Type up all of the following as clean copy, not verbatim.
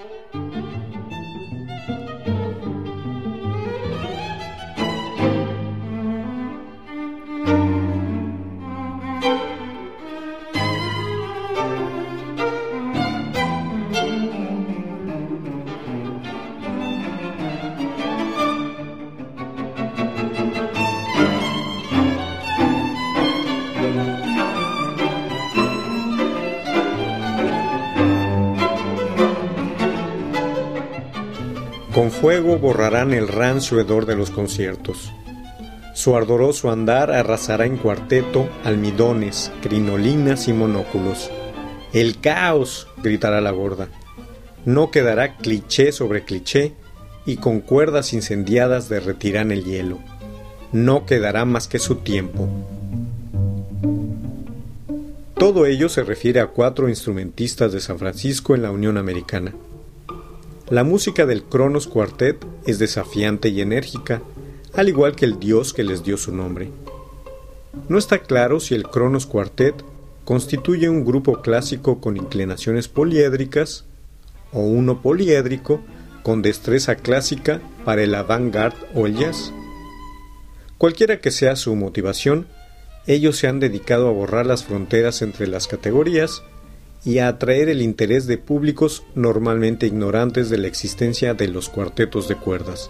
Con fuego borrarán el rancio hedor de los conciertos. Su ardoroso andar arrasará en cuarteto almidones, crinolinas y monóculos. ¡El caos!, gritará la gorda. No quedará cliché sobre cliché y con cuerdas incendiadas derretirán el hielo. No quedará más que su tiempo. Todo ello se refiere a 4 instrumentistas de San Francisco en la Unión Americana. La música del Kronos Quartet es desafiante y enérgica, al igual que el dios que les dio su nombre. No está claro si el Kronos Quartet constituye un grupo clásico con inclinaciones poliédricas o uno poliédrico con destreza clásica para el avant-garde o el jazz. Cualquiera que sea su motivación, ellos se han dedicado a borrar las fronteras entre las categorías y a atraer el interés de públicos normalmente ignorantes de la existencia de los cuartetos de cuerdas.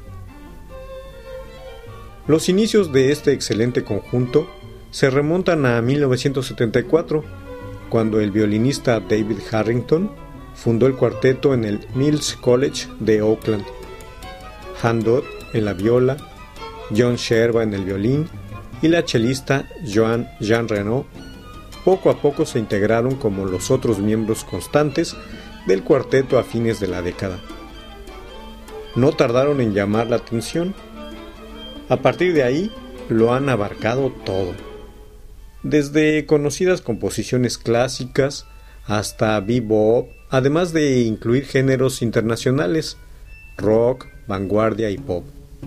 Los inicios de este excelente conjunto se remontan a 1974, cuando el violinista David Harrington fundó el cuarteto en el Mills College de Oakland. Han Dodd en la viola, John Sherba en el violín y la chelista Jean Renaud poco a poco se integraron como los otros miembros constantes del cuarteto a fines de la década. No tardaron en llamar la atención. A partir de ahí lo han abarcado todo, desde conocidas composiciones clásicas hasta bebop, además de incluir géneros internacionales, rock, vanguardia y pop.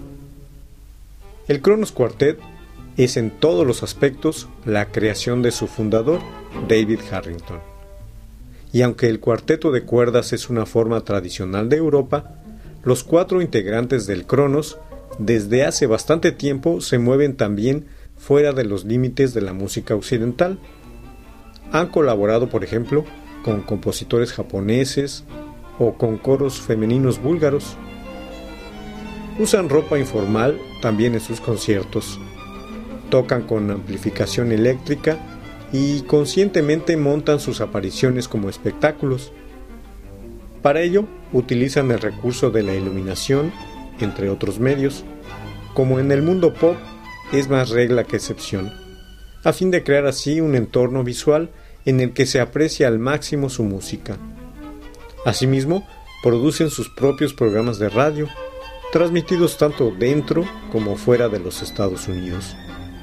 El Kronos Quartet es en todos los aspectos la creación de su fundador, David Harrington. Y aunque el cuarteto de cuerdas es una forma tradicional de Europa, los 4 integrantes del Kronos desde hace bastante tiempo se mueven también fuera de los límites de la música occidental. Han colaborado, por ejemplo, con compositores japoneses o con coros femeninos búlgaros. Usan ropa informal también en sus conciertos. Tocan con amplificación eléctrica y conscientemente montan sus apariciones como espectáculos. Para ello, utilizan el recurso de la iluminación, entre otros medios. Como en el mundo pop, es más regla que excepción, a fin de crear así un entorno visual en el que se aprecia al máximo su música. Asimismo, producen sus propios programas de radio, transmitidos tanto dentro como fuera de los Estados Unidos.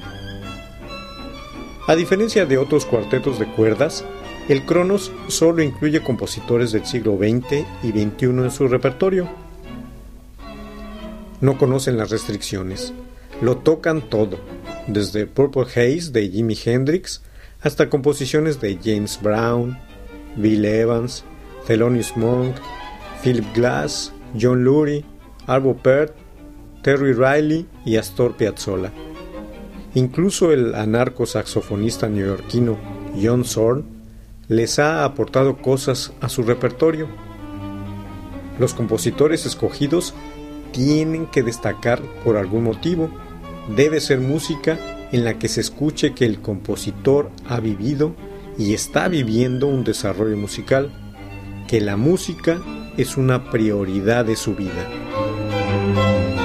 A diferencia de otros cuartetos de cuerdas, el Kronos solo incluye compositores del siglo XX y XXI en su repertorio. No conocen las restricciones, lo tocan todo, desde Purple Haze de Jimi Hendrix hasta composiciones de James Brown, Bill Evans, Thelonious Monk, Philip Glass, John Lurie, Arvo Pärt, Terry Riley y Astor Piazzolla. Incluso el anarco-saxofonista neoyorquino John Zorn les ha aportado cosas a su repertorio. Los compositores escogidos tienen que destacar por algún motivo. Debe ser música en la que se escuche que el compositor ha vivido y está viviendo un desarrollo musical, que la música es una prioridad de su vida.